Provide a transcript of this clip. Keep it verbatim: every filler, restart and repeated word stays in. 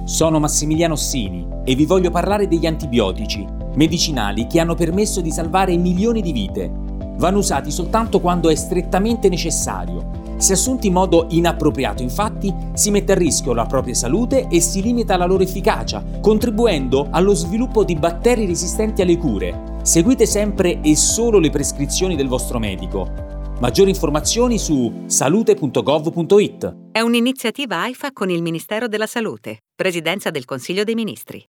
Sono Massimiliano Ossini e vi voglio parlare degli antibiotici, medicinali che hanno permesso di salvare milioni di vite. Vanno usati soltanto quando è strettamente necessario. Se assunti in modo inappropriato, infatti, si mette a rischio la propria salute e si limita la loro efficacia, contribuendo allo sviluppo di batteri resistenti alle cure. Seguite sempre e solo le prescrizioni del vostro medico. Maggiori informazioni su salute punto gov punto it. È un'iniziativa AIFA con il Ministero della Salute, Presidenza del Consiglio dei Ministri.